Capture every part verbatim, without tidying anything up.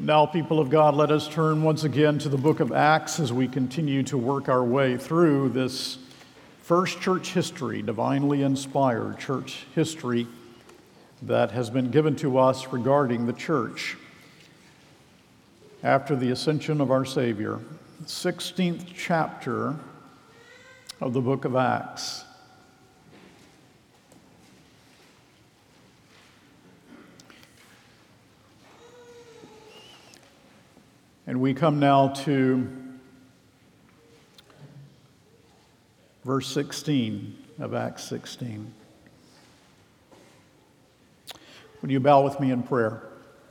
Now, people of God, let us turn once again to the book of Acts as we continue to work our way through this first church history, divinely inspired church history that has been given to us regarding the church after the ascension of our Savior. sixteenth chapter of the book of Acts. And we come now to verse sixteen of Acts sixteen. Would you bow with me in prayer?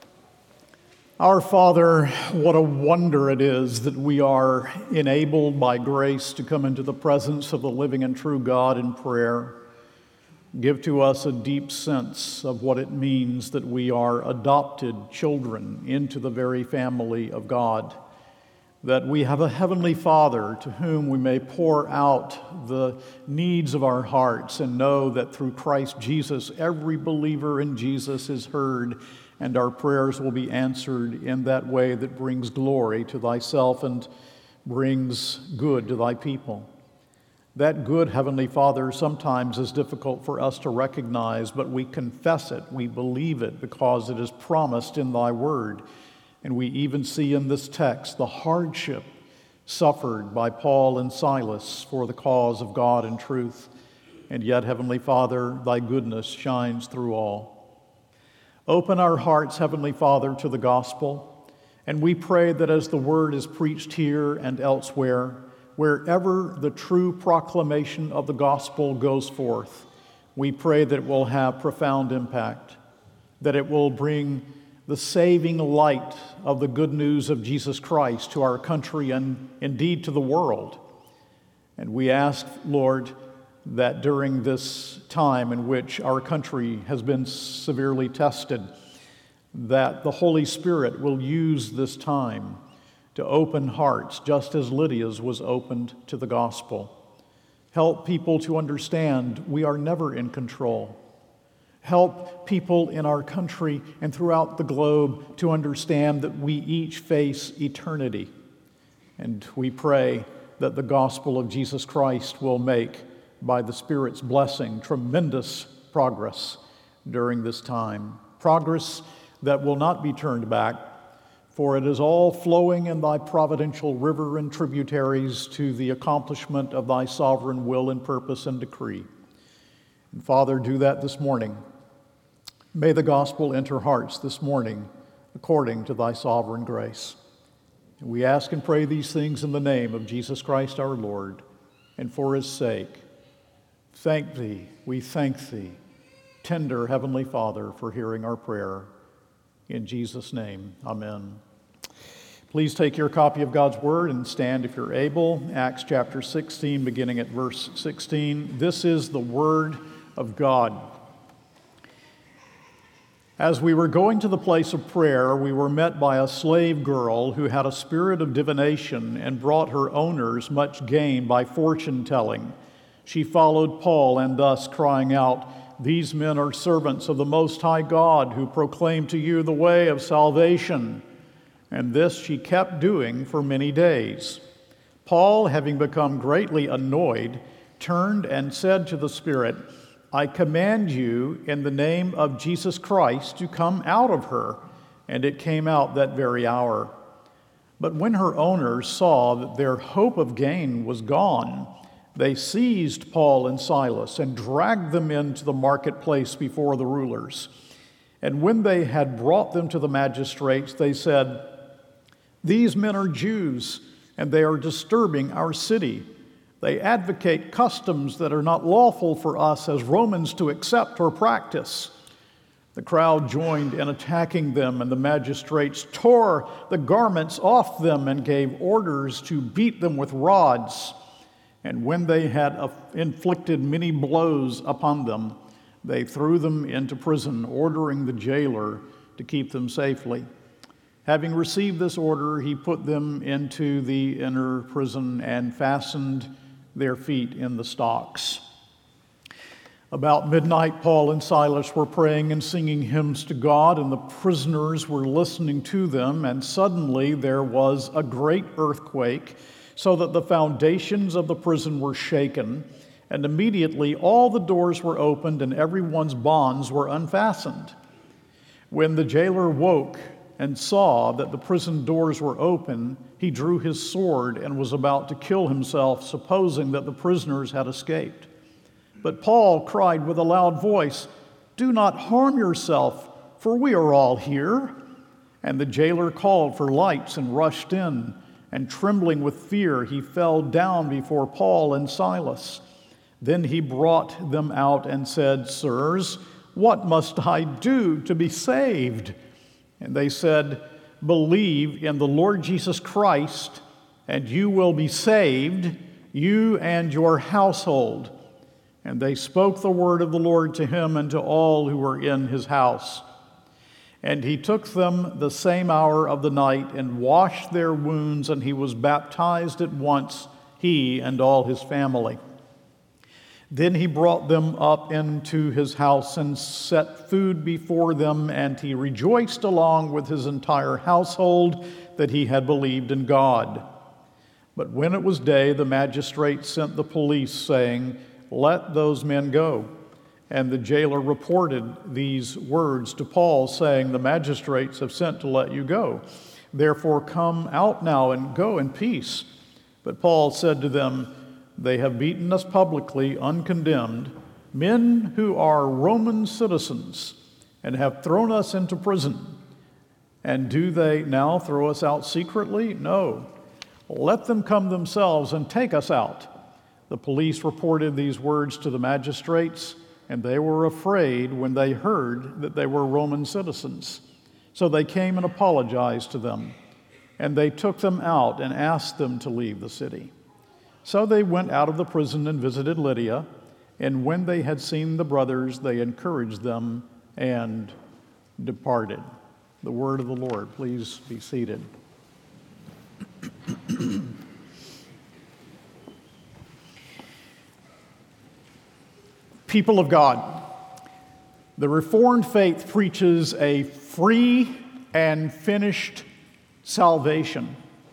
Our Father, what a wonder it is that we are enabled by grace to come into the presence of the living and true God in prayer. Give to us a deep sense of what it means that we are adopted children into the very family of God, that we have a heavenly Father to whom we may pour out the needs of our hearts and know that through Christ Jesus, every believer in Jesus is heard and our prayers will be answered in that way that brings glory to thyself and brings good to thy people. That good, Heavenly Father, sometimes is difficult for us to recognize, but we confess it, we believe it, because it is promised in thy word. And we even see in this text the hardship suffered by Paul and Silas for the cause of God and truth. And yet, Heavenly Father, thy goodness shines through all. Open our hearts, Heavenly Father, to the gospel, and we pray that as the word is preached here and elsewhere, wherever the true proclamation of the gospel goes forth, we pray that it will have profound impact, that it will bring the saving light of the good news of Jesus Christ to our country and indeed to the world. And we ask, Lord, that during this time in which our country has been severely tested, that the Holy Spirit will use this time to open hearts, just as Lydia's was opened to the gospel. Help people to understand we are never in control. Help people in our country and throughout the globe to understand that we each face eternity. And we pray that the gospel of Jesus Christ will make, by the Spirit's blessing, tremendous progress during this time. Progress that will not be turned back, for it is all flowing in thy providential river and tributaries to the accomplishment of thy sovereign will and purpose and decree. And Father, do that this morning. May the gospel enter hearts this morning according to thy sovereign grace. And we ask and pray these things in the name of Jesus Christ our Lord, and for his sake. Thank thee, we thank thee, tender Heavenly Father, for hearing our prayer. In Jesus' name, amen. Please take your copy of God's Word and stand if you're able. Acts chapter sixteen, beginning at verse sixteen. This is the Word of God. As we were going to the place of prayer, we were met by a slave girl who had a spirit of divination and brought her owners much gain by fortune-telling. She followed Paul and thus crying out, "These men are servants of the Most High God who proclaim to you the way of salvation." And this she kept doing for many days. Paul, having become greatly annoyed, turned and said to the Spirit, "I command you in the name of Jesus Christ to come out of her." And it came out that very hour. But when her owners saw that their hope of gain was gone, they seized Paul and Silas and dragged them into the marketplace before the rulers. And when they had brought them to the magistrates, they said, "These men are Jews, and they are disturbing our city. They advocate customs that are not lawful for us as Romans to accept or practice." The crowd joined in attacking them, and the magistrates tore the garments off them and gave orders to beat them with rods. And when they had inflicted many blows upon them, they threw them into prison, ordering the jailer to keep them safely. Having received this order, he put them into the inner prison and fastened their feet in the stocks. About midnight, Paul and Silas were praying and singing hymns to God, and the prisoners were listening to them, and suddenly there was a great earthquake, so that the foundations of the prison were shaken, and immediately all the doors were opened and everyone's bonds were unfastened. When the jailer woke and saw that the prison doors were open, he drew his sword and was about to kill himself, supposing that the prisoners had escaped. But Paul cried with a loud voice, "Do not harm yourself, for we are all here." And the jailer called for lights and rushed in, and trembling with fear, he fell down before Paul and Silas. Then he brought them out and said, "Sirs, what must I do to be saved?" And they said, "Believe in the Lord Jesus Christ, and you will be saved, you and your household." And they spoke the word of the Lord to him and to all who were in his house. And he took them the same hour of the night and washed their wounds, and he was baptized at once, he and all his family. Then he brought them up into his house and set food before them, and he rejoiced along with his entire household that he had believed in God. But when it was day, the magistrate sent the police, saying, "Let those men go." And the jailer reported these words to Paul, saying, "The magistrates have sent to let you go. Therefore come out now and go in peace." But Paul said to them, "They have beaten us publicly, uncondemned, men who are Roman citizens, and have thrown us into prison. And do they now throw us out secretly? No. Let them come themselves and take us out." The police reported these words to the magistrates, and they were afraid when they heard that they were Roman citizens. So they came and apologized to them, and they took them out and asked them to leave the city. So they went out of the prison and visited Lydia, and when they had seen the brothers, they encouraged them and departed. The word of the Lord. Please be seated. People of God, the Reformed faith preaches a free and finished salvation.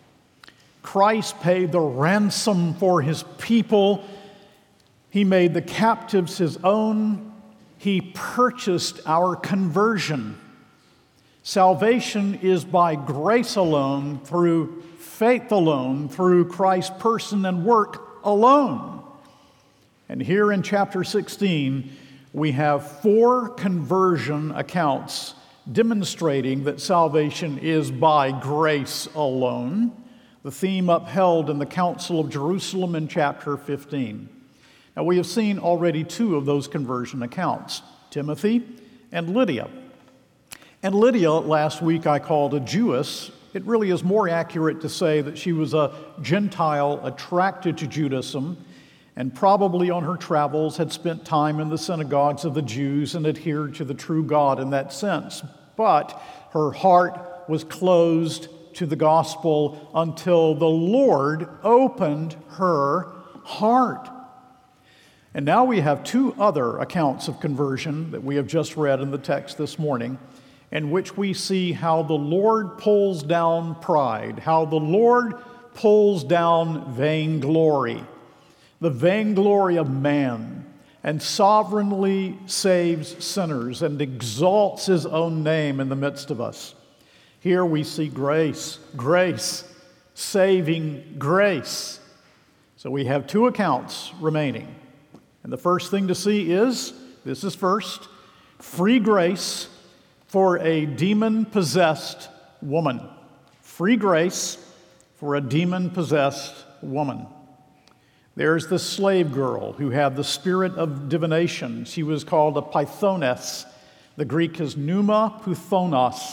Christ paid the ransom for his people. He made the captives his own. He purchased our conversion. Salvation is by grace alone, through faith alone, through Christ's person and work alone. And here in chapter sixteen, we have four conversion accounts demonstrating that salvation is by grace alone, the theme upheld in the Council of Jerusalem in chapter fifteen. Now, we have seen already two of those conversion accounts, Timothy and Lydia. And Lydia, last week I called a Jewess. It really is more accurate to say that she was a Gentile attracted to Judaism, and probably on her travels had spent time in the synagogues of the Jews and adhered to the true God in that sense. But her heart was closed to the gospel until the Lord opened her heart. And now we have two other accounts of conversion that we have just read in the text this morning, in which we see how the Lord pulls down pride, how the Lord pulls down vainglory, the vainglory of man, and sovereignly saves sinners and exalts his own name in the midst of us. Here we see grace, grace, saving grace. So we have two accounts remaining. And the first thing to see is, this is first, free grace for a demon-possessed woman. Free grace for a demon-possessed woman. There's the slave girl who had the spirit of divination. She was called a pythoness. The Greek is pneuma pythonos.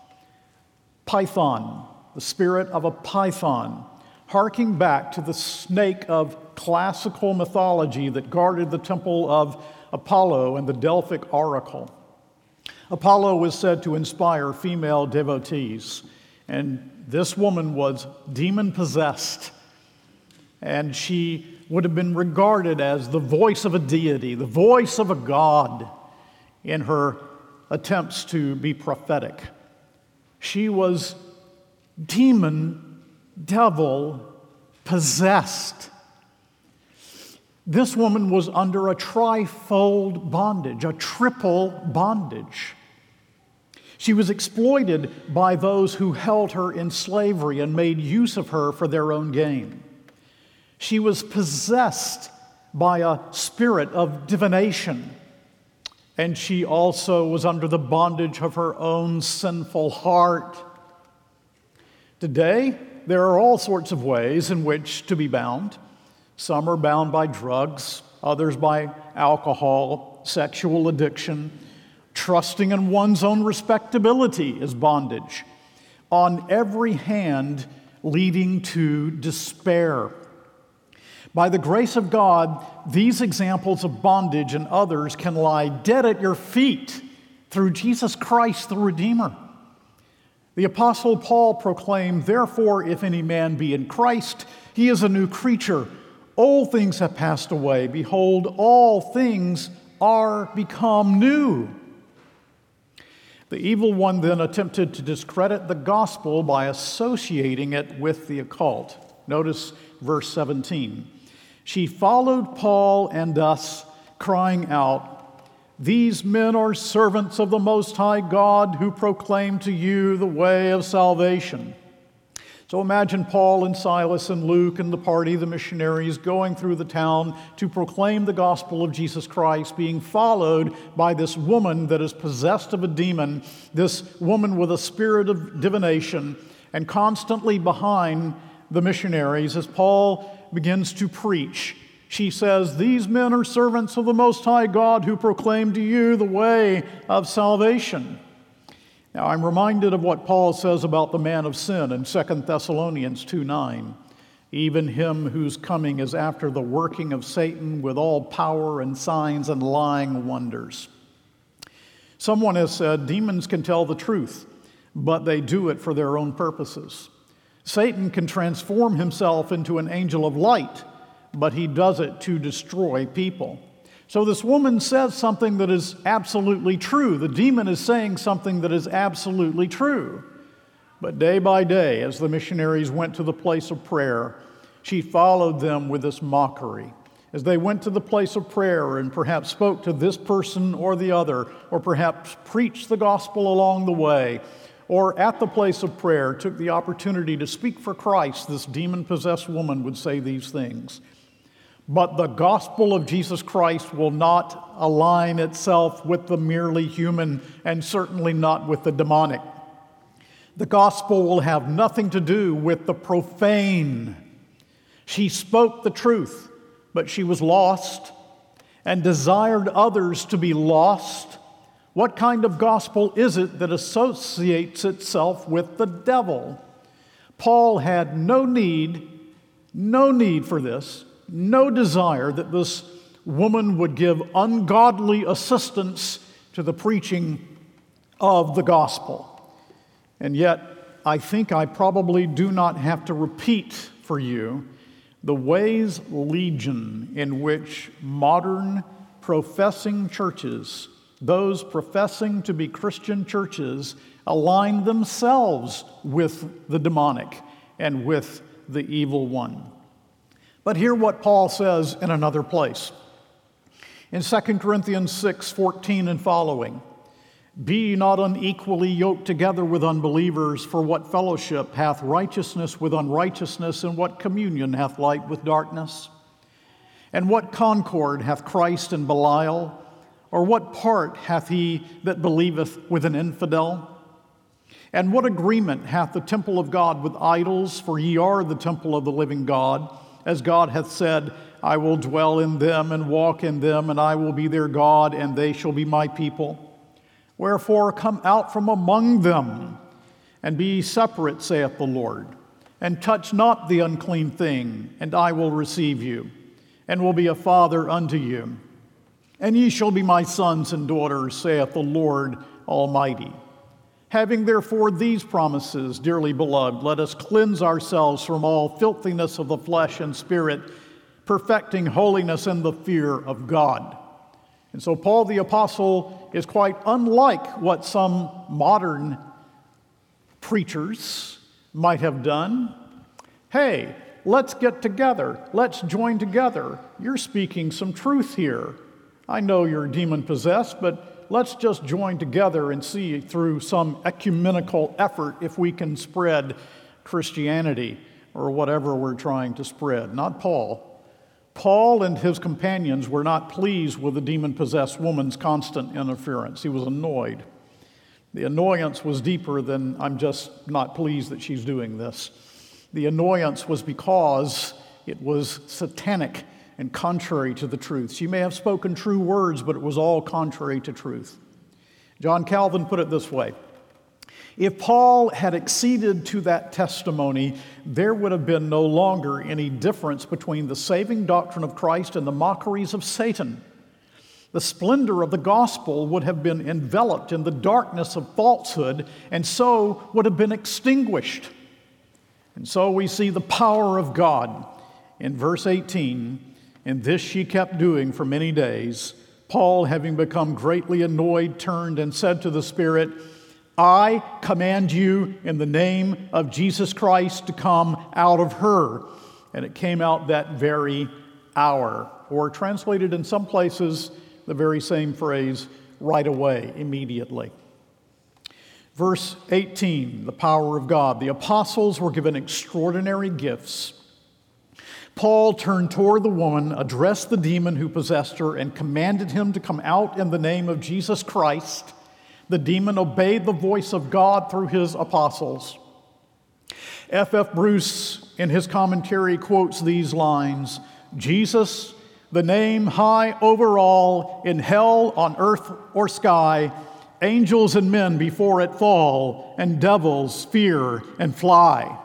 Python, the spirit of a python, harking back to the snake of classical mythology that guarded the temple of Apollo and the Delphic oracle. Apollo was said to inspire female devotees, and this woman was demon-possessed, and she would have been regarded as the voice of a deity, the voice of a god in her attempts to be prophetic. She was demon, devil, possessed. This woman was under a trifold bondage, a triple bondage. She was exploited by those who held her in slavery and made use of her for their own gain. She was possessed by a spirit of divination, and she also was under the bondage of her own sinful heart. Today, there are all sorts of ways in which to be bound. Some are bound by drugs, others by alcohol, sexual addiction. Trusting in one's own respectability is bondage, on every hand leading to despair. By the grace of God, these examples of bondage and others can lie dead at your feet through Jesus Christ the Redeemer. The Apostle Paul proclaimed, "Therefore, if any man be in Christ, he is a new creature. Old things have passed away. Behold, all things are become new." The evil one then attempted to discredit the gospel by associating it with the occult. Notice verse seventeen. She followed Paul and us, crying out, "These men are servants of the Most High God who proclaim to you the way of salvation." So imagine Paul and Silas and Luke and the party, the missionaries, going through the town to proclaim the gospel of Jesus Christ, being followed by this woman that is possessed of a demon, this woman with a spirit of divination, and constantly behind the missionaries as Paul begins to preach. She says, "These men are servants of the Most High God who proclaim to you the way of salvation." Now, I'm reminded of what Paul says about the man of sin in Second Thessalonians two nine. "Even him whose coming is after the working of Satan with all power and signs and lying wonders." Someone has said, demons can tell the truth, but they do it for their own purposes. Satan can transform himself into an angel of light, but he does it to destroy people. So this woman says something that is absolutely true. The demon is saying something that is absolutely true. But day by day, as the missionaries went to the place of prayer, she followed them with this mockery. As they went to the place of prayer and perhaps spoke to this person or the other, or perhaps preached the gospel along the way, or at the place of prayer took the opportunity to speak for Christ, this demon-possessed woman would say these things. But the gospel of Jesus Christ will not align itself with the merely human and certainly not with the demonic. The gospel will have nothing to do with the profane. She spoke the truth, but she was lost and desired others to be lost. What kind of gospel is it that associates itself with the devil? Paul had no need, no need for this. No desire that this woman would give ungodly assistance to the preaching of the gospel. And yet, I think I probably do not have to repeat for you the ways legion in which modern professing churches, those professing to be Christian churches, align themselves with the demonic and with the evil one. But hear what Paul says in another place. In Second Corinthians six fourteen and following, "Be ye not unequally yoked together with unbelievers, for what fellowship hath righteousness with unrighteousness, and what communion hath light with darkness? And what concord hath Christ and Belial? Or what part hath he that believeth with an infidel? And what agreement hath the temple of God with idols? For ye are the temple of the living God. As God hath said, I will dwell in them and walk in them, and I will be their God, and they shall be my people. Wherefore come out from among them, and be ye separate, saith the Lord, and touch not the unclean thing, and I will receive you, and will be a father unto you. And ye shall be my sons and daughters, saith the Lord Almighty. Having therefore these promises, dearly beloved, let us cleanse ourselves from all filthiness of the flesh and spirit, perfecting holiness in the fear of God. And so Paul the Apostle is quite unlike what some modern preachers might have done. Hey, let's get together. Let's join together. You're speaking some truth here. I know you're demon-possessed, but let's just join together and see through some ecumenical effort if we can spread Christianity or whatever we're trying to spread. Not Paul. Paul and his companions were not pleased with the demon-possessed woman's constant interference. He was annoyed. The annoyance was deeper than I'm just not pleased that she's doing this. The annoyance was because it was satanic and contrary to the truth. She may have spoken true words, but it was all contrary to truth. John Calvin put it this way: if Paul had acceded to that testimony, there would have been no longer any difference between the saving doctrine of Christ and the mockeries of Satan. The splendor of the gospel would have been enveloped in the darkness of falsehood, and so would have been extinguished. And so we see the power of God in verse eighteen. And this she kept doing for many days. Paul, having become greatly annoyed, turned and said to the Spirit, I command you in the name of Jesus Christ to come out of her. And it came out that very hour. Or translated in some places, the very same phrase, right away, immediately. Verse eighteen, the power of God. The apostles were given extraordinary gifts. Paul turned toward the woman, addressed the demon who possessed her, and commanded him to come out in the name of Jesus Christ. The demon obeyed the voice of God through his apostles. F F Bruce, in his commentary, quotes these lines: Jesus, the name high over all, in hell, on earth, or sky, angels and men before it fall, and devils fear and fly.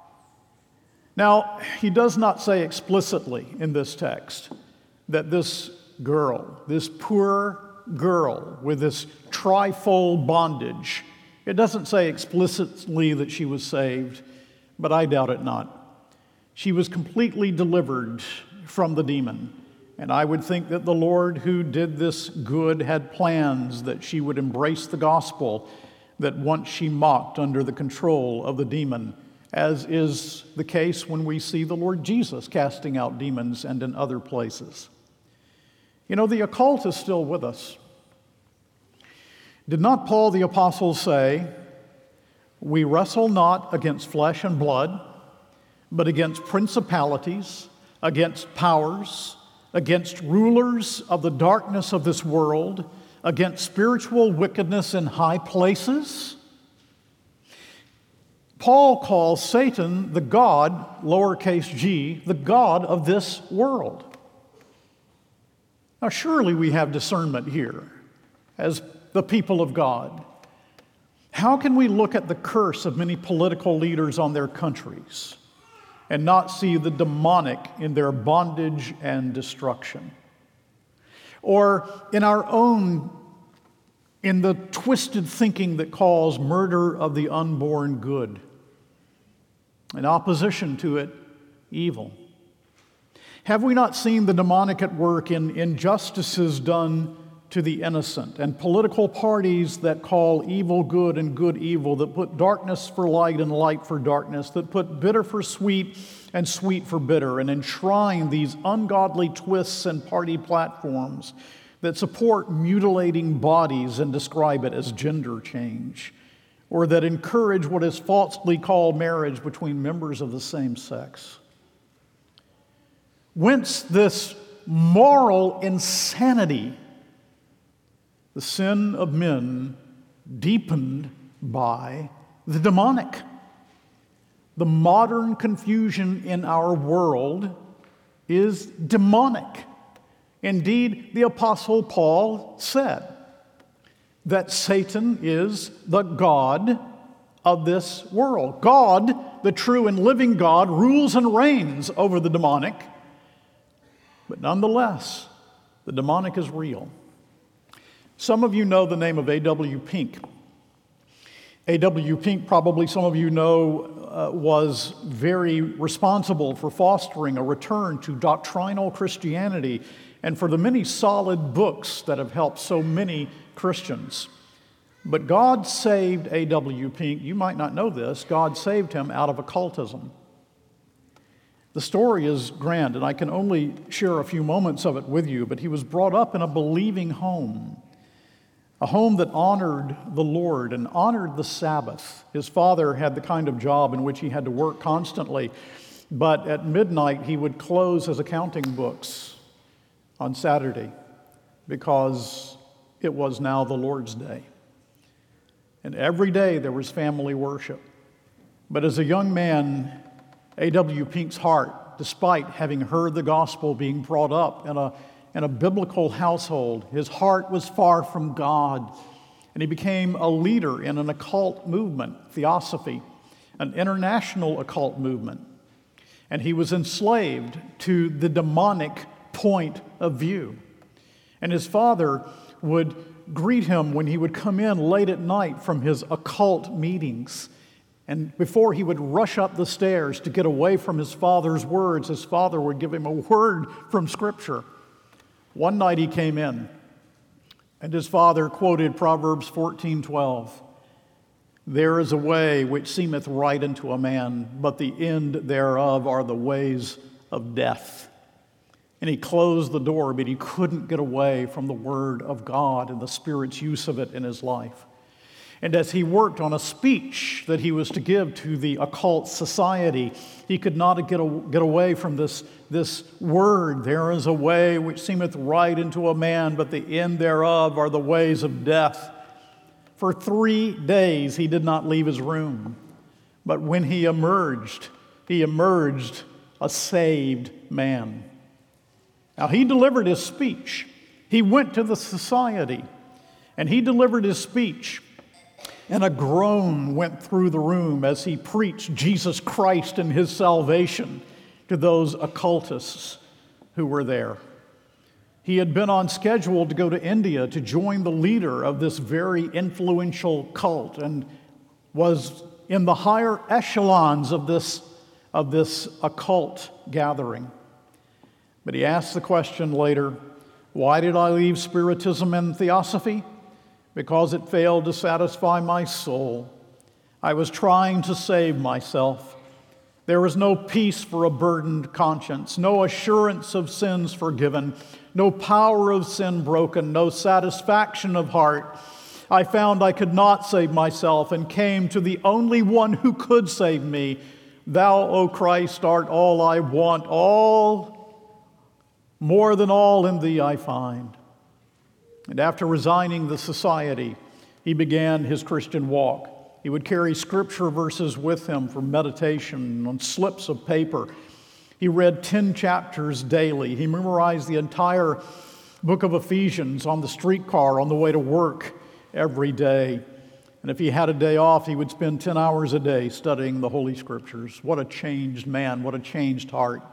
Now, he does not say explicitly in this text that this girl, this poor girl with this trifold bondage, it doesn't say explicitly that she was saved, but I doubt it not. She was completely delivered from the demon, and I would think that the Lord who did this good had plans that she would embrace the gospel, that once she mocked under the control of the demon, as is the case when we see the Lord Jesus casting out demons and in other places. You know, the occult is still with us. Did not Paul the Apostle say, we wrestle not against flesh and blood, but against principalities, against powers, against rulers of the darkness of this world, against spiritual wickedness in high places? Paul calls Satan the god, lowercase g, the god of this world. Now, surely we have discernment here as the people of God. How can we look at the curse of many political leaders on their countries and not see the demonic in their bondage and destruction? Or in our own, in the twisted thinking that calls murder of the unborn good, in opposition to it, evil? Have we not seen the demonic at work in injustices done to the innocent, and political parties that call evil good and good evil, that put darkness for light and light for darkness, that put bitter for sweet and sweet for bitter, and enshrine these ungodly twists and party platforms that support mutilating bodies and describe it as gender change, or that encourage what is falsely called marriage between members of the same sex? Whence this moral insanity? The sin of men deepened by the demonic. The modern confusion in our world is demonic. Indeed, the Apostle Paul said that Satan is the god of this world. God, the true and living God, rules and reigns over the demonic. But nonetheless, the demonic is real. Some of you know the name of A W Pink. A W Pink, probably some of you know, uh, was very responsible for fostering a return to doctrinal Christianity and for the many solid books that have helped so many Christians. But God saved A W Pink. You might not know this. God saved him out of occultism. The story is grand, and I can only share a few moments of it with you, but he was brought up in a believing home, a home that honored the Lord and honored the Sabbath. His father had the kind of job in which he had to work constantly, but at midnight he would close his accounting books on Saturday because it was now the Lord's day. And every day there was family worship. But as a young man, A W Pink's heart, despite having heard the gospel being brought up in a, in a biblical household, his heart was far from God. And he became a leader in an occult movement, theosophy, an international occult movement. And he was enslaved to the demonic point of view. And his father would greet him when he would come in late at night from his occult meetings. And before he would rush up the stairs to get away from his father's words, his father would give him a word from Scripture. One night he came in, and his father quoted Proverbs fourteen twelve. There is a way which seemeth right unto a man, but the end thereof are the ways of death. And he closed the door, but he couldn't get away from the Word of God and the Spirit's use of it in his life. And as he worked on a speech that he was to give to the occult society, he could not get, a, get away from this, this word. There is a way which seemeth right unto a man, but the end thereof are the ways of death. For three days he did not leave his room. But when he emerged, he emerged a saved man. Now, he delivered his speech. He went to the society, and he delivered his speech, and a groan went through the room as he preached Jesus Christ and his salvation to those occultists who were there. He had been on schedule to go to India to join the leader of this very influential cult and was in the higher echelons of this, of this occult gathering. But he asked the question later, why did I leave Spiritism and Theosophy? Because it failed to satisfy my soul. I was trying to save myself. There was no peace for a burdened conscience, no assurance of sins forgiven, no power of sin broken, no satisfaction of heart. I found I could not save myself and came to the only one who could save me. Thou, O Christ, art all I want, all more than all in thee I find. And after resigning the society, he began his Christian walk. He would carry scripture verses with him for meditation on slips of paper. He read ten chapters daily. He memorized the entire book of Ephesians on the streetcar on the way to work every day. And if he had a day off, he would spend ten hours a day studying the Holy Scriptures. What a changed man, what a changed heart.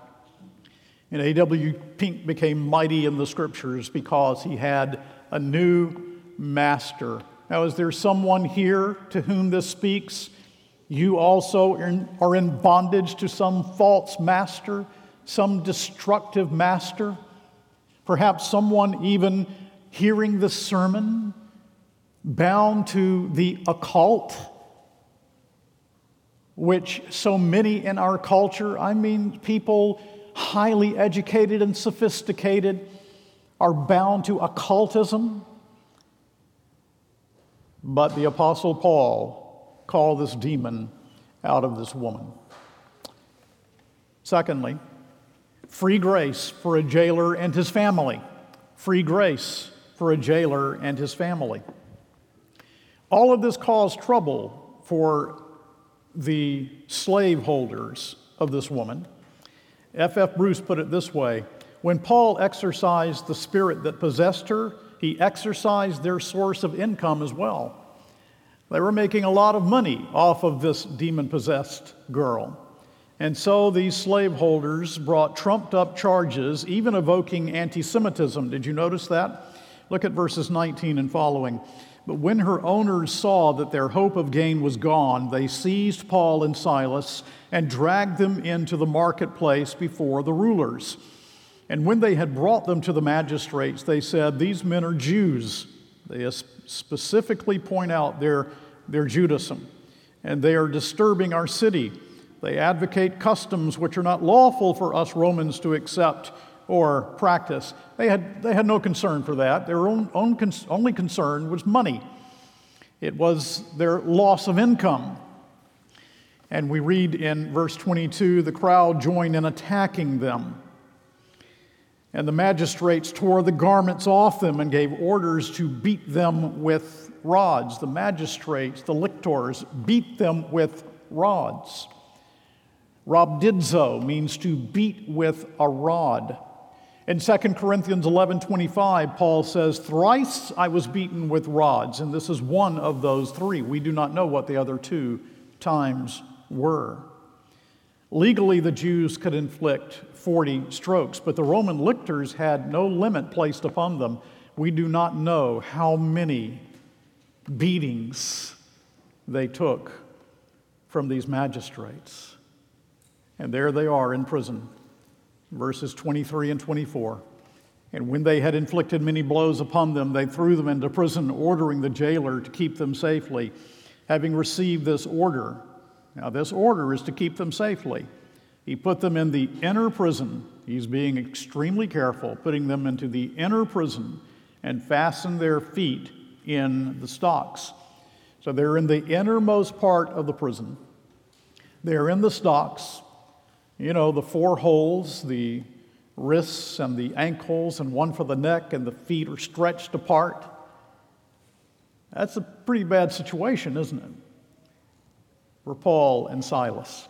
And A W Pink became mighty in the Scriptures because he had a new master. Now, is there someone here to whom this speaks? You also are in bondage to some false master, some destructive master. Perhaps someone even hearing this sermon, bound to the occult, which so many in our culture, I mean people highly educated and sophisticated, are bound to occultism. But the Apostle Paul called this demon out of this woman. Secondly, free grace for a jailer and his family. Free grace for a jailer and his family. All of this caused trouble for the slaveholders of this woman. F F Bruce put it this way: when Paul exorcised the spirit that possessed her, he exorcised their source of income as well. They were making a lot of money off of this demon-possessed girl. And so these slaveholders brought trumped-up charges, even evoking anti-Semitism. Did you notice that? Look at verses nineteen and following. But when her owners saw that their hope of gain was gone, they seized Paul and Silas and dragged them into the marketplace before the rulers. And when they had brought them to the magistrates, they said, "These men are Jews." They specifically point out their, their Judaism, and they are disturbing our city. They advocate customs which are not lawful for us Romans to accept or practice. They had, they had no concern for that. Their own, own cons- only concern was money. It was their loss of income. And we read in verse twenty-two, the crowd joined in attacking them. And the magistrates tore the garments off them and gave orders to beat them with rods. The magistrates, the lictors, beat them with rods. Rhabdizo means to beat with a rod. In Second Corinthians eleven twenty-five, Paul says, "Thrice I was beaten with rods," and this is one of those three. We do not know what the other two times were. Legally, the Jews could inflict forty strokes, but the Roman lictors had no limit placed upon them. We do not know how many beatings they took from these magistrates. And there they are in prison. Verses twenty-three and twenty-four. "And when they had inflicted many blows upon them, they threw them into prison, ordering the jailer to keep them safely. Having received this order," now this order is to keep them safely, "he put them in the inner prison." He's being extremely careful, putting them into the inner prison, and fastened their feet in the stocks. So they're in the innermost part of the prison. They're in the stocks. You know, the four holes, the wrists and the ankles, and one for the neck, and the feet are stretched apart. That's a pretty bad situation, isn't it, for Paul and Silas?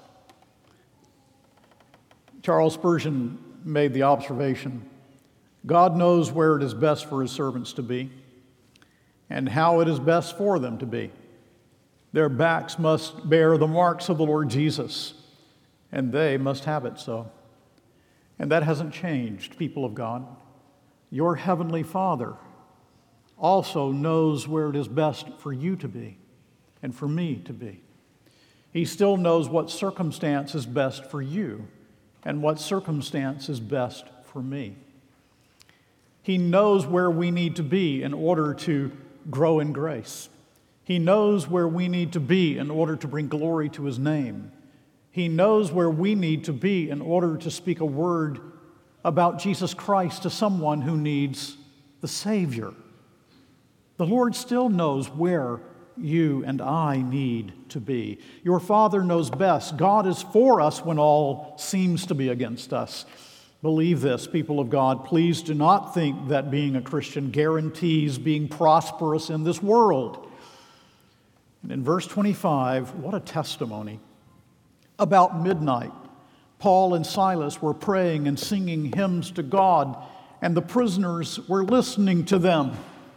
Charles Spurgeon made the observation, "God knows where it is best for his servants to be, and how it is best for them to be. Their backs must bear the marks of the Lord Jesus, and they must have it so." And that hasn't changed, people of God. Your Heavenly Father also knows where it is best for you to be and for me to be. He still knows what circumstance is best for you and what circumstance is best for me. He knows where we need to be in order to grow in grace. He knows where we need to be in order to bring glory to his name. He knows where we need to be in order to speak a word about Jesus Christ to someone who needs the Savior. The Lord still knows where you and I need to be. Your Father knows best. God is for us when all seems to be against us. Believe this, people of God. Please do not think that being a Christian guarantees being prosperous in this world. And in verse twenty-five, what a testimony. About midnight, Paul and Silas were praying and singing hymns to God, and the prisoners were listening to them.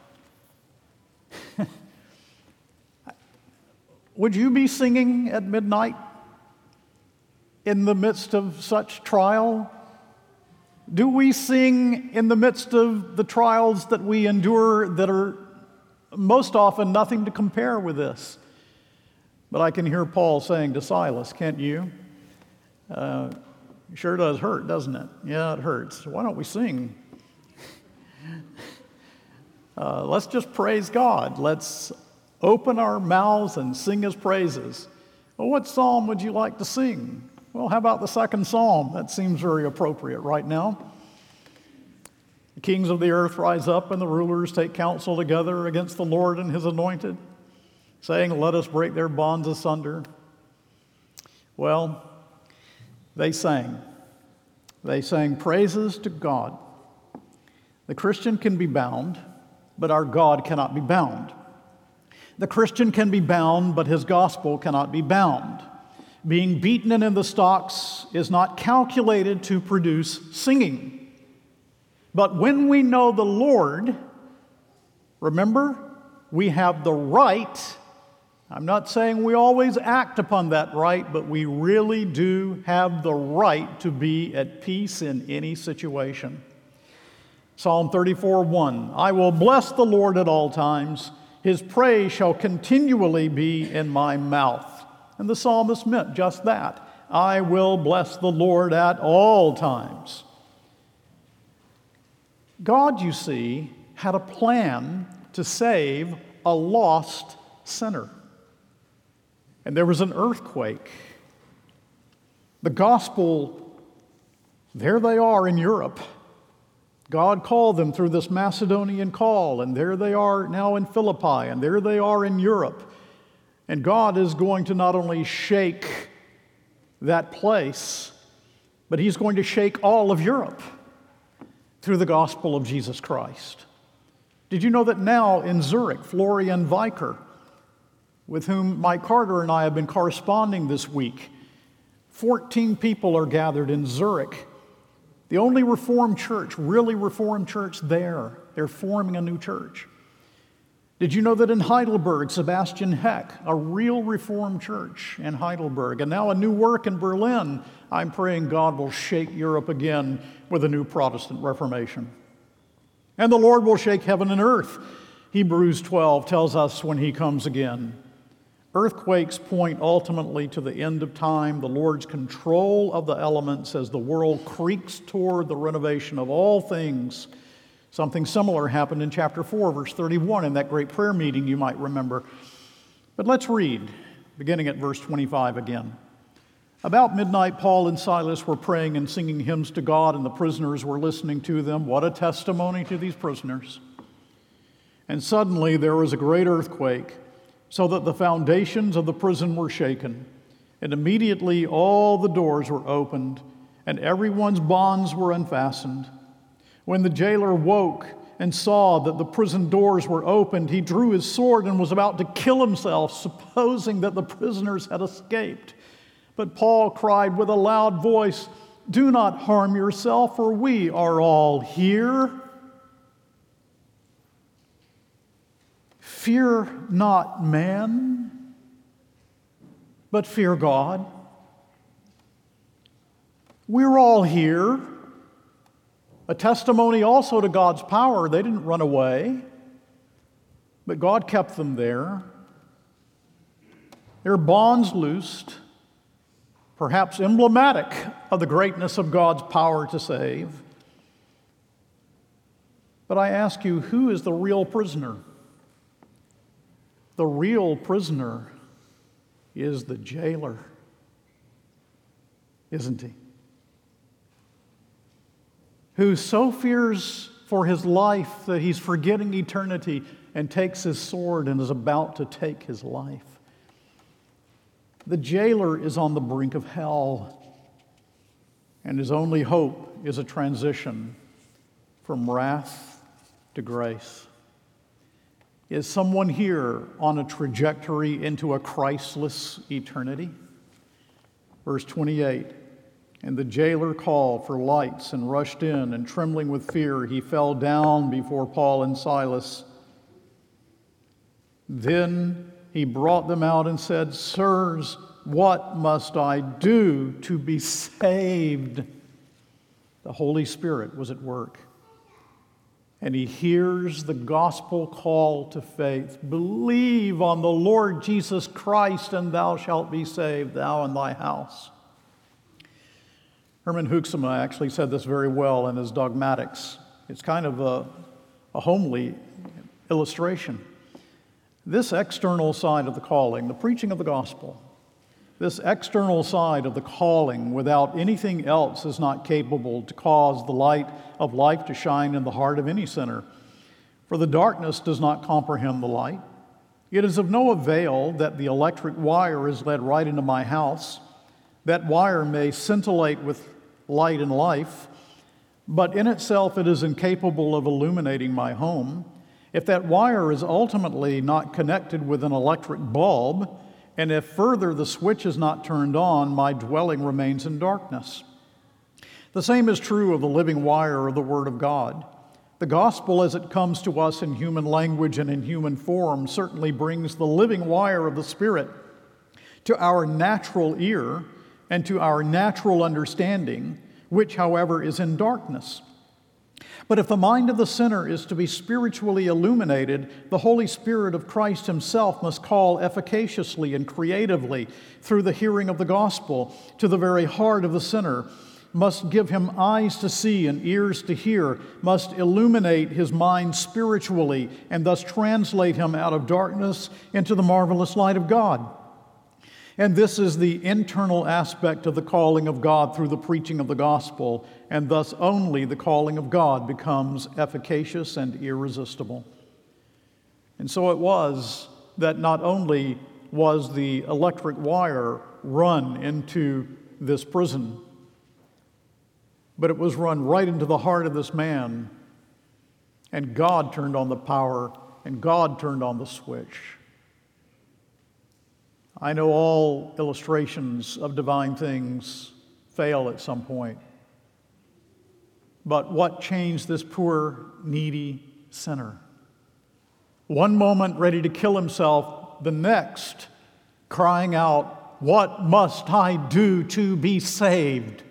Would you be singing at midnight in the midst of such trial? Do we sing in the midst of the trials that we endure that are most often nothing to compare with this? But I can hear Paul saying to Silas, can't you? Uh, sure does hurt, doesn't it? Yeah, it hurts. Why don't we sing? uh, let's just praise God. Let's open our mouths and sing his praises. Well, what psalm would you like to sing? Well, how about the second psalm? That seems very appropriate right now. The kings of the earth rise up, and the rulers take counsel together against the Lord and his anointed, saying, "Let us break their bonds asunder." Well, they sang. They sang praises to God. The Christian can be bound, but our God cannot be bound. The Christian can be bound, but his gospel cannot be bound. Being beaten and in the stocks is not calculated to produce singing. But when we know the Lord, remember, we have the right. I'm not saying we always act upon that right, but we really do have the right to be at peace in any situation. Psalm thirty-four one, "I will bless the Lord at all times. His praise shall continually be in my mouth. And the psalmist meant just that. I will bless the Lord at all times. God, you see, had a plan to save a lost sinner. And there was an earthquake. The gospel, there they are in Europe. God called them through this Macedonian call, and there they are now in Philippi, and there they are in Europe. And God is going to not only shake that place, but He's going to shake all of Europe through the gospel of Jesus Christ. Did you know that now in Zurich, Florian Viker, with whom Mike Carter and I have been corresponding this week, fourteen people are gathered in Zurich, the only Reformed church, really Reformed church there. They're forming a new church. Did you know that in Heidelberg, Sebastian Heck, a real Reformed church in Heidelberg, and now a new work in Berlin, I'm praying God will shake Europe again with a new Protestant Reformation. And the Lord will shake heaven and earth. Hebrews twelve tells us when He comes again. Earthquakes point ultimately to the end of time, the Lord's control of the elements as the world creaks toward the renovation of all things. Something similar happened in chapter four, verse thirty-one, in that great prayer meeting you might remember. But let's read, beginning at verse twenty-five again. About midnight, Paul and Silas were praying and singing hymns to God, and the prisoners were listening to them. What a testimony to these prisoners. And suddenly there was a great earthquake, so that the foundations of the prison were shaken. And immediately all the doors were opened, and everyone's bonds were unfastened. When the jailer woke and saw that the prison doors were opened, he drew his sword and was about to kill himself, supposing that the prisoners had escaped. But Paul cried with a loud voice, "Do not harm yourself, for we are all here. Fear not man, but fear God." We're all here. A testimony also to God's power. They didn't run away, but God kept them there. Their bonds loosed, perhaps emblematic of the greatness of God's power to save. But I ask you, who is the real prisoner? The real prisoner is the jailer, isn't he? Who so fears for his life that he's forgetting eternity and takes his sword and is about to take his life. The jailer is on the brink of hell, and his only hope is a transition from wrath to grace. Is someone here on a trajectory into a Christless eternity? Verse twenty-eight, and the jailer called for lights and rushed in, and trembling with fear, he fell down before Paul and Silas. Then he brought them out and said, "Sirs, what must I do to be saved?" The Holy Spirit was at work, and he hears the gospel call to faith. Believe on the Lord Jesus Christ, and thou shalt be saved, thou and thy house. Herman Hoeksema actually said this very well in his Dogmatics. It's kind of a, a homely illustration. This external side of the calling, the preaching of the gospel, this external side of the calling without anything else is not capable to cause the light of life to shine in the heart of any sinner. For the darkness does not comprehend the light. It is of no avail that the electric wire is led right into my house. That wire may scintillate with light and life, but in itself it is incapable of illuminating my home. If that wire is ultimately not connected with an electric bulb, and if further the switch is not turned on, my dwelling remains in darkness. The same is true of the living wire of the Word of God. The gospel, as it comes to us in human language and in human form, certainly brings the living wire of the Spirit to our natural ear and to our natural understanding, which, however, is in darkness. But if the mind of the sinner is to be spiritually illuminated, the Holy Spirit of Christ himself must call efficaciously and creatively through the hearing of the gospel to the very heart of the sinner, must give him eyes to see and ears to hear, must illuminate his mind spiritually, and thus translate him out of darkness into the marvelous light of God. And this is the internal aspect of the calling of God through the preaching of the gospel, and thus only the calling of God becomes efficacious and irresistible. And so it was that not only was the electric wire run into this prison, but it was run right into the heart of this man, and God turned on the power, and God turned on the switch. I know all illustrations of divine things fail at some point. But what changed this poor, needy sinner? One moment ready to kill himself, the next crying out, "What must I do to be saved?"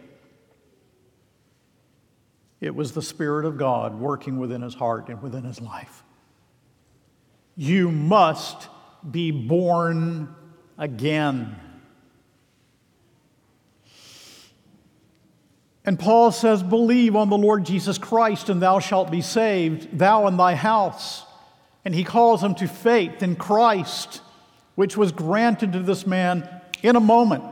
It was the Spirit of God working within his heart and within his life. You must be born again. And Paul says, "Believe on the Lord Jesus Christ, and thou shalt be saved, thou and thy house." And he calls him to faith in Christ, which was granted to this man in a moment.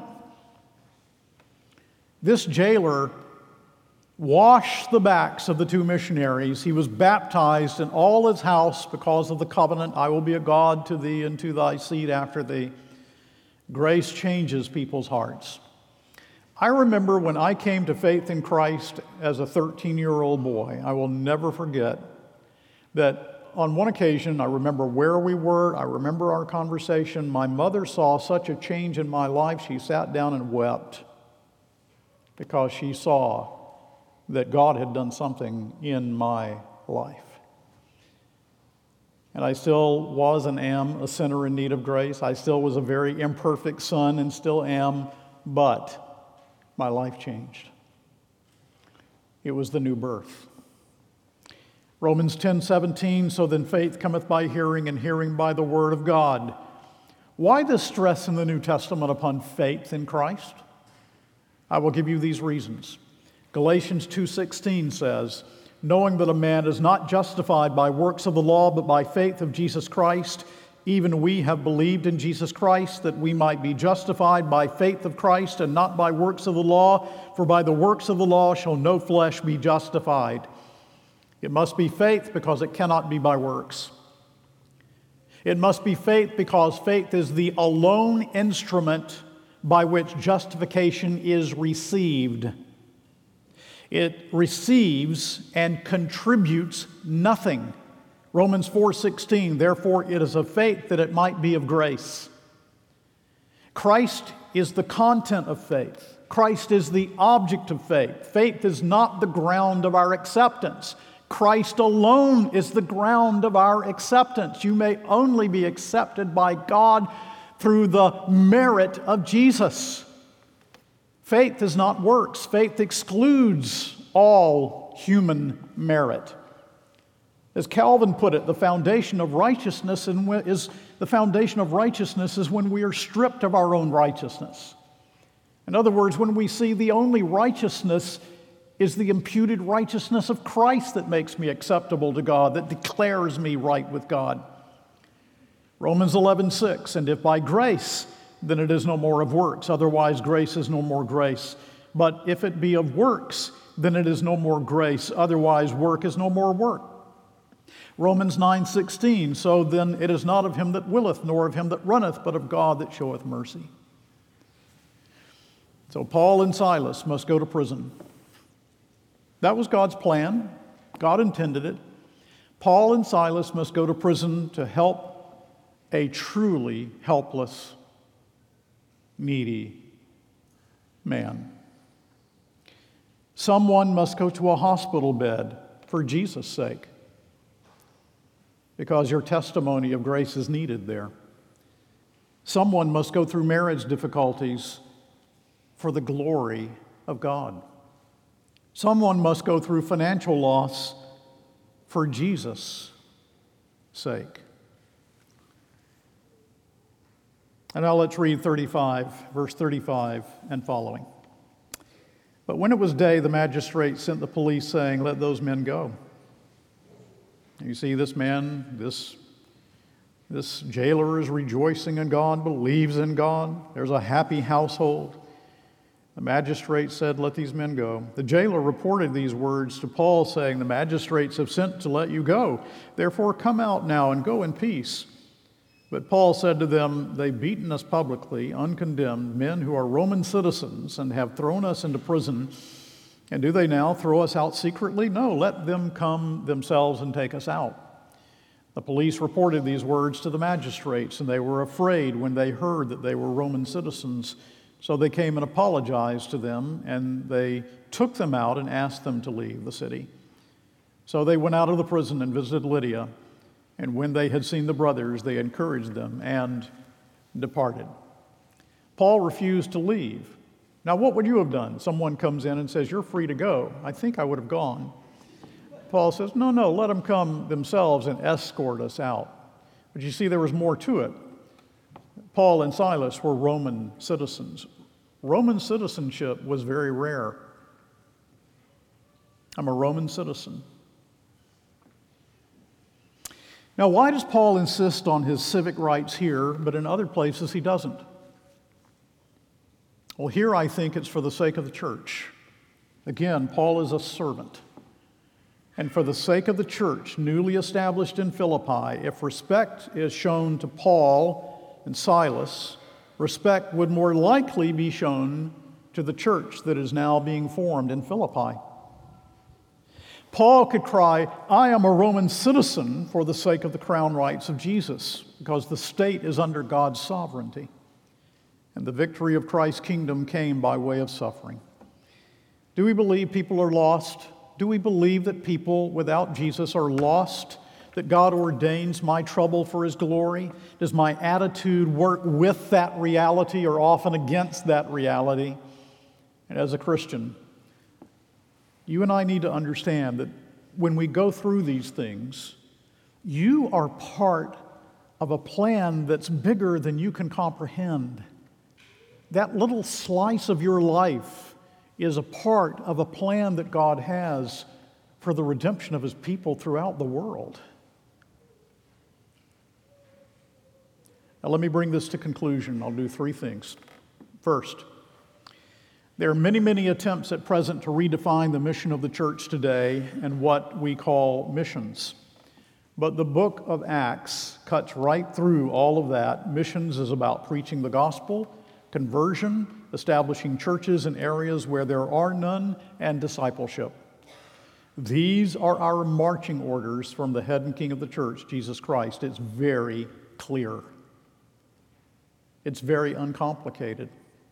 This jailer washed the backs of the two missionaries. He was baptized in all his house because of the covenant, "I will be a God to thee and to thy seed after thee." Grace changes people's hearts. I remember when I came to faith in Christ as a thirteen-year-old boy, I will never forget that on one occasion, I remember where we were, I remember our conversation. My mother saw such a change in my life, she sat down and wept because she saw that God had done something in my life. And I still was and am a sinner in need of grace. I still was a very imperfect son and still am, but my life changed. It was the new birth. Romans ten seventeen, "So then faith cometh by hearing, and hearing by the word of God." Why this stress in the New Testament upon faith in Christ? I will give you these reasons. Galatians two sixteen says, "Knowing that a man is not justified by works of the law, but by faith of Jesus Christ, even we have believed in Jesus Christ, that we might be justified by faith of Christ and not by works of the law. For by the works of the law shall no flesh be justified." It must be faith because it cannot be by works. It must be faith because faith is the alone instrument by which justification is received. It receives and contributes nothing. Romans four sixteen, "Therefore it is of faith that it might be of grace." Christ is the content of faith. Christ is the object of faith. Faith is not the ground of our acceptance. Christ alone is the ground of our acceptance. You may only be accepted by God through the merit of Jesus. Faith is not works. Faith excludes all human merit. As Calvin put it, the foundation of righteousness is the foundation of righteousness is when we are stripped of our own righteousness. In other words, when we see the only righteousness is the imputed righteousness of Christ that makes me acceptable to God, that declares me right with God. Romans eleven six, "And if by grace, then it is no more of works. Otherwise, grace is no more grace. But if it be of works, then it is no more grace. Otherwise, work is no more work." Romans nine sixteen, "So then it is not of him that willeth, nor of him that runneth, but of God that showeth mercy." So Paul and Silas must go to prison. That was God's plan. God intended it. Paul and Silas must go to prison to help a truly helpless, needy man. Someone must go to a hospital bed for Jesus' sake, because your testimony of grace is needed there. Someone must go through marriage difficulties for the glory of God. Someone must go through financial loss for Jesus' sake. And now let's read thirty-five, verse thirty-five and following. But when it was day, the magistrate sent the police, saying, "Let those men go." You see, this man, this, this jailer is rejoicing in God, believes in God. There's a happy household. The magistrate said, "Let these men go." The jailer reported these words to Paul, saying, "The magistrates have sent to let you go. Therefore, come out now and go in peace." But Paul said to them, "They've beaten us publicly, uncondemned, men who are Roman citizens, and have thrown us into prison. And do they now throw us out secretly? No, let them come themselves and take us out." The police reported these words to the magistrates, and they were afraid when they heard that they were Roman citizens. So they came and apologized to them, and they took them out and asked them to leave the city. So they went out of the prison and visited Lydia. And when they had seen the brothers, they encouraged them and departed. Paul refused to leave. Now, what would you have done? Someone comes in and says, "You're free to go." I think I would have gone. Paul says, no, no, let them come themselves and escort us out. But you see, there was more to it. Paul and Silas were Roman citizens. Roman citizenship was very rare. I'm a Roman citizen. Now, why does Paul insist on his civic rights here, but in other places he doesn't? Well, here I think it's for the sake of the church. Again, Paul is a servant. And for the sake of the church, newly established in Philippi, if respect is shown to Paul and Silas, respect would more likely be shown to the church that is now being formed in Philippi. Paul could cry, "I am a Roman citizen for the sake of the crown rights of Jesus," because the state is under God's sovereignty. And the victory of Christ's kingdom came by way of suffering. Do we believe people are lost? Do we believe that people without Jesus are lost? That God ordains my trouble for His glory? Does my attitude work with that reality or often against that reality? And as a Christian, you and I need to understand that when we go through these things, you are part of a plan that's bigger than you can comprehend. That little slice of your life is a part of a plan that God has for the redemption of His people throughout the world. Now, let me bring this to conclusion. I'll do three things. First, there are many, many attempts at present to redefine the mission of the church today and what we call missions. But the book of Acts cuts right through all of that. Missions is about preaching the gospel, conversion, establishing churches in areas where there are none, and discipleship. These are our marching orders from the head and king of the church, Jesus Christ. It's very clear. It's very uncomplicated.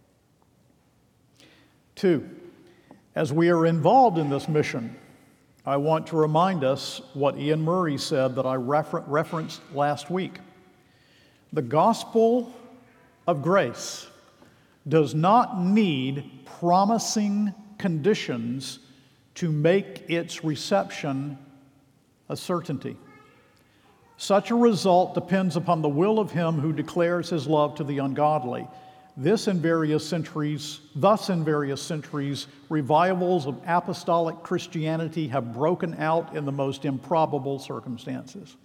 Two, as we are involved in this mission, I want to remind us what Ian Murray said that I refer- referenced last week. The gospel of grace does not need promising conditions to make its reception a certainty. Such a result depends upon the will of Him who declares His love to the ungodly. This in various centuries, thus in various centuries, revivals of apostolic Christianity have broken out in the most improbable circumstances.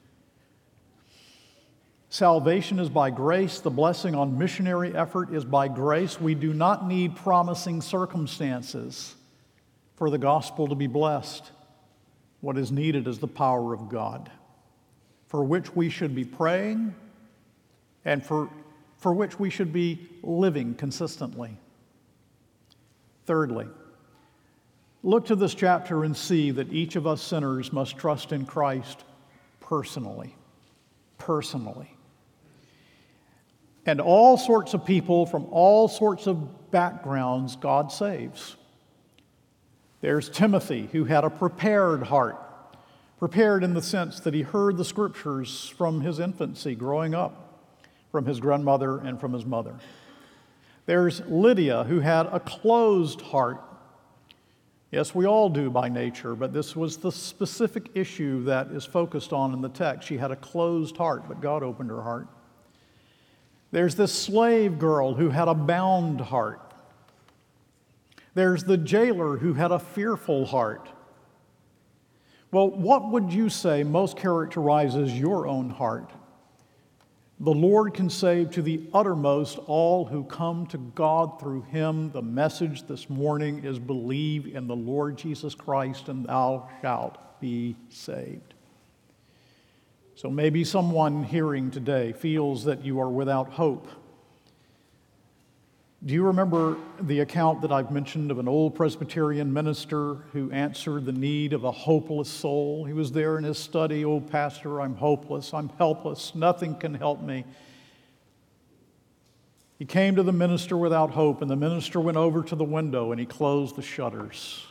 Salvation is by grace. The blessing on missionary effort is by grace. We do not need promising circumstances for the gospel to be blessed. What is needed is the power of God, for which we should be praying and for for which we should be living consistently. Thirdly, look to this chapter and see that each of us sinners must trust in Christ personally. Personally. And all sorts of people from all sorts of backgrounds God saves. There's Timothy, who had a prepared heart. Prepared in the sense that he heard the scriptures from his infancy, growing up, from his grandmother and from his mother. There's Lydia, who had a closed heart, Yes, we all do by nature, but this was the specific issue that is focused on in the text. She had a closed heart, but God opened her heart. There's this slave girl who had a bound heart. There's the jailer who had a fearful heart. Well, what would you say most characterizes your own heart? The Lord can save to the uttermost all who come to God through him. The message this morning is believe in the Lord Jesus Christ and thou shalt be saved. So maybe someone hearing today feels that you are without hope. Do you remember the account that I've mentioned of an old Presbyterian minister who answered the need of a hopeless soul? He was there in his study, "Oh, pastor, I'm hopeless, I'm helpless, nothing can help me." He came to the minister without hope, and the minister went over to the window and he closed the shutters.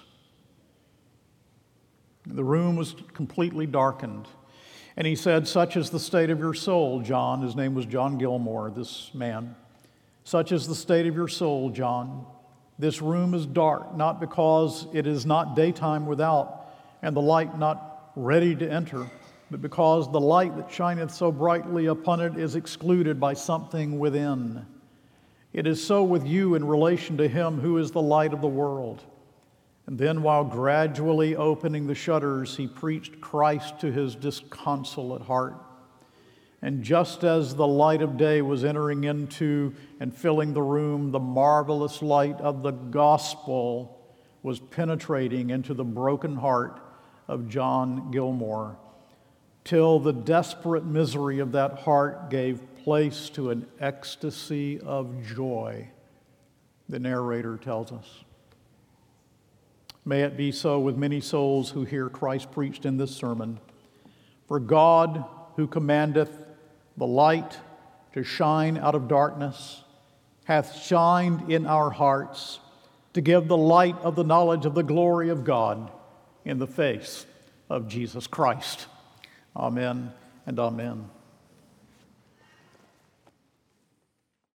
The room was completely darkened. And he said, "Such is the state of your soul, John." His name was John Gilmore, this man. "Such is the state of your soul, John. This room is dark, not because it is not daytime without, and the light not ready to enter, but because the light that shineth so brightly upon it is excluded by something within. It is so with you in relation to him who is the light of the world." And then, while gradually opening the shutters, he preached Christ to his disconsolate heart. And just as the light of day was entering into and filling the room, the marvelous light of the gospel was penetrating into the broken heart of John Gilmore, till the desperate misery of that heart gave place to an ecstasy of joy, the narrator tells us. May it be so with many souls who hear Christ preached in this sermon. For God, who commandeth the light to shine out of darkness, hath shined in our hearts to give the light of the knowledge of the glory of God in the face of Jesus Christ. Amen and amen.